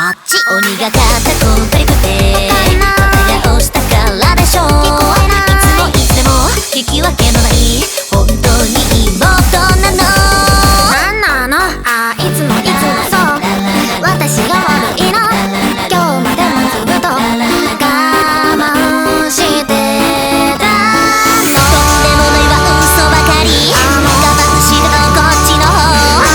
っち鬼が肩こんかりくて手が押したからでしょう。いつもいつでも聞き分けのない本当に妹なの。 なんなのあいつもそう私が悪いの。今日までもずっと我慢してたの。 どっちでもないは嘘ばかり我慢してたのこっちの方。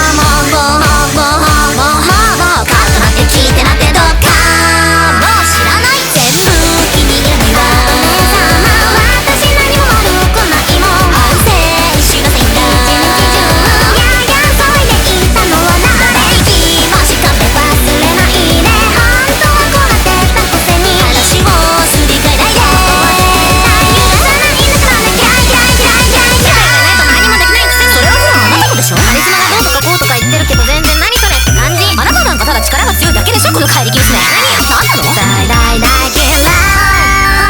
もうカットなんて聞いてなんてどっかもう知らない。全部君には私何も悪くないもん。 反省しませんか。 一日中ややそいでいたのは誰。 気もしかめ忘れないで本当はこうなってたくせに話をすり替えないで。 許さないんだからね。何もできないくせに。 それはほらあなたのでしょ。 カリスマがどうとかこうとか言ってるけど全然何それって感じ。 あなたなんかただ力が強いだけでしょこの怪力娘。 何やったんだの。大大大嫌い。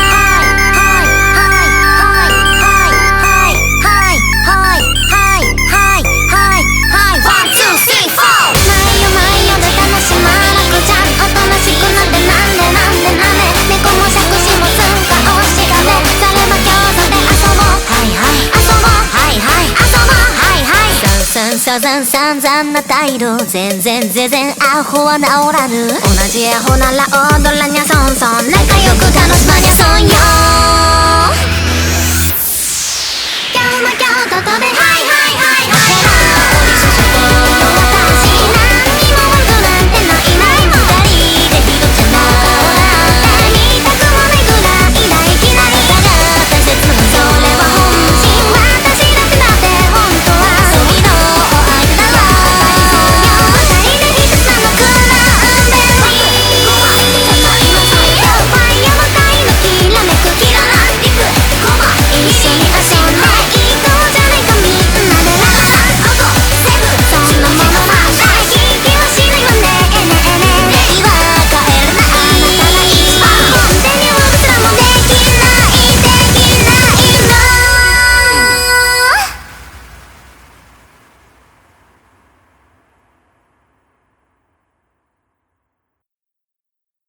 散々な態度全然アホは治らぬ。 同じアホなら踊らにゃソンソン